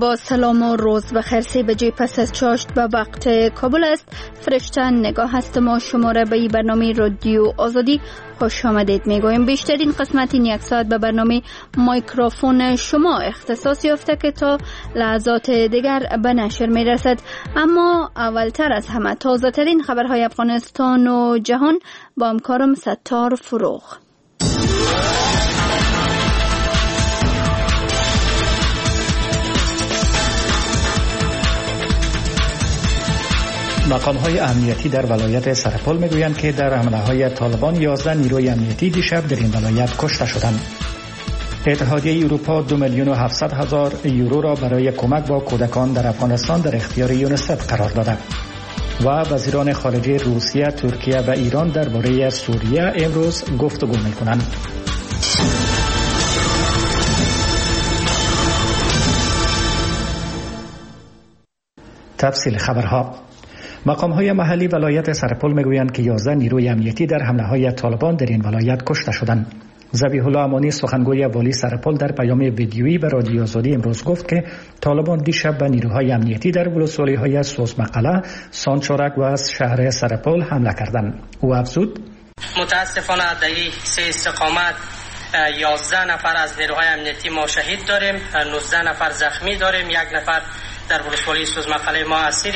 با سلام و روز بخیر. 3 بجه پس از چاشت به وقت کابل است. فرشته نگاه هست. ما شما را به برنامه رادیو آزادی خوش آمدید میگویم. بیشترین قسمت این 1 ساعت به برنامه میکروفون شما اختصاص یافته که تا لحظات دیگر به نشر میرسد. اما اولتر از همه تازه ترین خبرهای افغانستان و جهان با همکارم ستار فروغ. مقام‌های امنیتی در ولایت سرپل میگویند که در حمله‌های طالبان 11 نیروی امنیتی دیشب در این ولایت کشته شدند. اتحادیه اروپا 2,700,000 یورو را برای کمک با کودکان در افغانستان در اختیار یونیسف قرار داده. و وزیران خارجه روسیه، ترکیه و ایران درباره سوریه امروز گفتگو می‌کنند. تفصیل خبرها. مقام‌های محلی ولایت سرپل میگویند که 11 نیروی امنیتی در حمله‌های طالبان در این ولایت کشته شدند. ذبیح الله امانی سخنگوی والی سرپل در پیام ویدیویی به رادیو آزادی امروز گفت که طالبان دیشب به نیروهای امنیتی در ولسوالی‌های سوزمقله، سانچارک و از شهر سرپل حمله کردند. او افزود: متاسفانه در این 3 استقامت 11 نفر از نیروهای امنیتی ما شهید داریم، 19 نفر زخمی داریم، 1 نفر در ولسوالی سوزمقله ما اسیر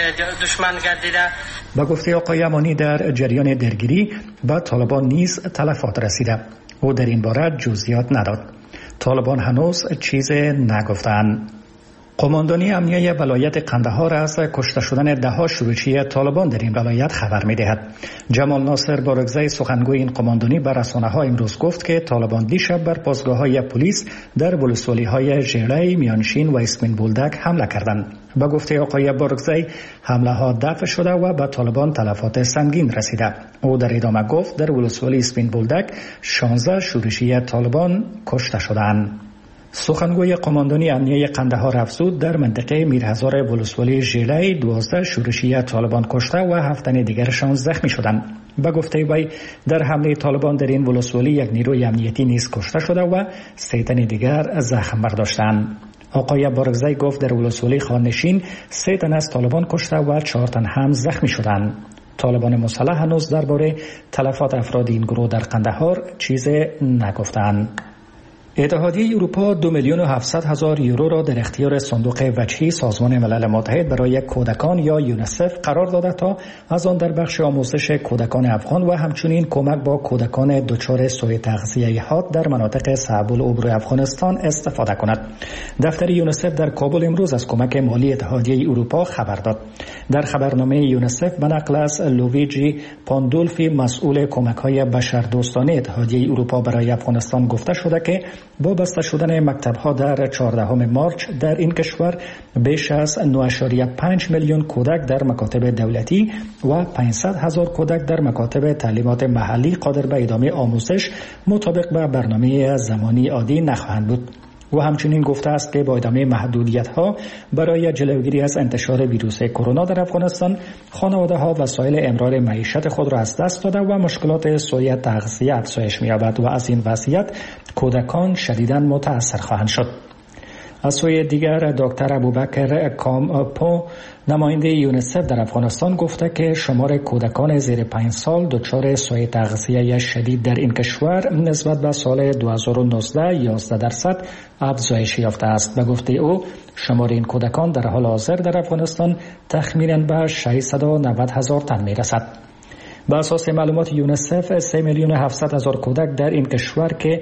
دشمن گردیده. با گفته آقای امانی در جریان درگیری به طالبان نیز تلفات رسیده. او در این باره جزئیات نداد. طالبان هنوز چیز نگفتند. قماندانی امنیه ولایت قندهار از کشته شدن 10 شورشی طالبان در این ولایت خبر می‌دهد. جمال ناصر بارگزای سخنگوی این قماندانی به رسانه‌ها امروز گفت که طالبان دیشب بر پاسگاه‌های پلیس در ولسوالی‌های ژیړی، میانشین و اسمین بولدک حمله کردند. با گفته آقای بارگزای حمله‌ها دفع شده و به طالبان تلفات سنگین رسیده. او در ادامه گفت در ولسوالی اسمین بولدک 16 شورشی طالبان کشته شدند. سخنگوی قماندانی امنیه قندهار افزود در منطقه میرهزار ولسوالی ژیړی 12 شورشی طالبان کشته و 7 تن دیگرشان زخمی شدند. به گفته وی در حمله طالبان در این ولسوالی 1 نیروی امنیتی نیز کشته شده و 3 تن دیگر زخم برداشتند. آقای بارگزای گفت در ولسوالی خانشین 3 تن از طالبان کشته و 4 تن هم زخمی شدند. طالبان مسلح هنوز درباره تلفات افراد این گروه در قندهار چیزی نگفتند. اتحادیه اروپا 2,700,000 یورو را در اختیار صندوق وجهی سازمان ملل متحد برای کودکان یا یونیسف قرار داده تا از آن در بخش آموزش کودکان افغان و همچنین کمک با کودکان دچار سوء تغذیه حاد در مناطق صعب العبور افغانستان استفاده کند. دفتر یونیسف در کابل امروز از کمک مالی اتحادیه اروپا خبر داد. در خبرنامه یونیسف به نقل از لویجی پاندولفی مسئول کمک‌های بشردوستانه اتحادیه اروپا برای افغانستان گفته شده که با بسته شدن مکتب‌ها در 14 مارچ در این کشور بیش از 9.5 میلیون کودک در مکاتب دولتی و 500,000 کودک در مکاتب تعلیمات محلی قادر به ادامه آموزش مطابق به برنامه زمانی عادی نخواهند بود. و همچنین گفته است که با ادامه محدودیت‌ها برای جلوگیری از انتشار ویروس کرونا در افغانستان، خانواده‌ها وسایل امرار معیشت خود را از دست داده و مشکلات سوء تغذیه افزایش می‌یابد و از این وضعیت کودکان شدیداً متأثر خواهند شد. از سوی دیگر دکتر ابوبکر کامپو نماینده یونیسف در افغانستان گفته که شمار کودکان زیر 5 سال دچار سوء تغذیه شدید در این کشور نسبت به سال 2019 11% افزایش یافته است. به گفته او شمار این کودکان در حال حاضر در افغانستان تخمیناً به 690,000 تن میرسد. به اساس معلومات یونیسف 3,700,000 کودک در این کشور که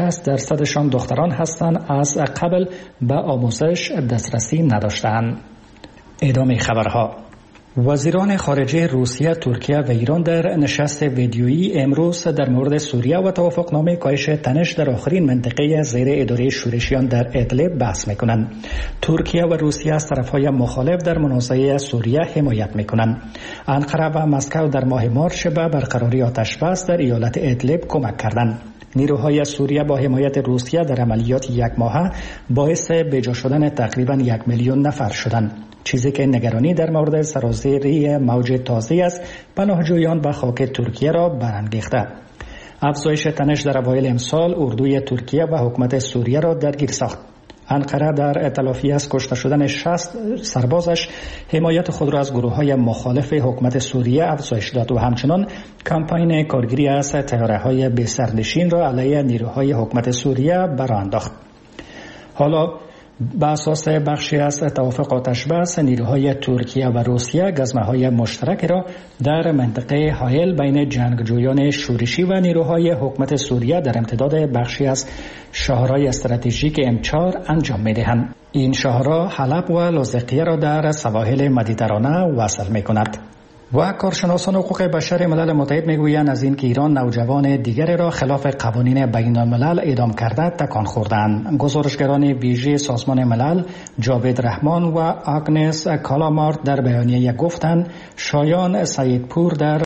60% دختران هستند از قبل به آموزش دسترسی نداشتند. ادامه خبرها. وزیران خارجه روسیه، ترکیه و ایران در نشست ویدیویی امروز در مورد سوریه و توافقنامه کاهش تنش در آخرین منطقه زیر اداره شورشیان در ادلب بحث می‌کنند. ترکیه و روسیه از طرف‌های مخالف در منازعه سوریه حمایت می‌کنند. انقره و مسکو در ماه مارچ به برقراری آتش‌بس در ایالت ادلب کمک کردند. نیروهای سوریه با حمایت روسیه در عملیات 1 ماهه باعث بجا شدن تقریباً 1 میلیون نفر شدند، چیزی که نگرانی در مورد سرازیری موج تازه از پناهجویان به خاک ترکیه را برانگیخته. افزایش تنش در اوایل امسال اردوی ترکیه و حکومت سوریه را درگیر ساخت. انقره در تلافی از کشته شدن 60 سربازش حمایت خود را از گروه‌های مخالف حکومت سوریه افزایش داد و همچنان کمپاین کارگیری از طیاره‌های بی سرنشین را علیه نیروهای حکومت سوریه برانداخت. حالا به اساس بخشی از توافق آتش‌بس نیروهای ترکیه و روسیه گزمه‌های مشترک را در منطقه حائل بین جنگجویان شورشی و نیروهای حکومت سوریه در امتداد بخشی از شهرهای استراتژیک M4 انجام می‌دهند. این شهرها حلب و لاذقیه را در سواحل مدیترانه وصل می‌کند. و کارشناسان حقوق بشر ملل متحد میگویند از اینکه ایران نوجوان دیگری را خلاف قوانین بین الملل اعدام کرده تکان خوردند. گزارشگران ویژه سازمان ملل جاوید رحمان و آگنس کالامارت در بیانیه گفتند شایان سیدپور در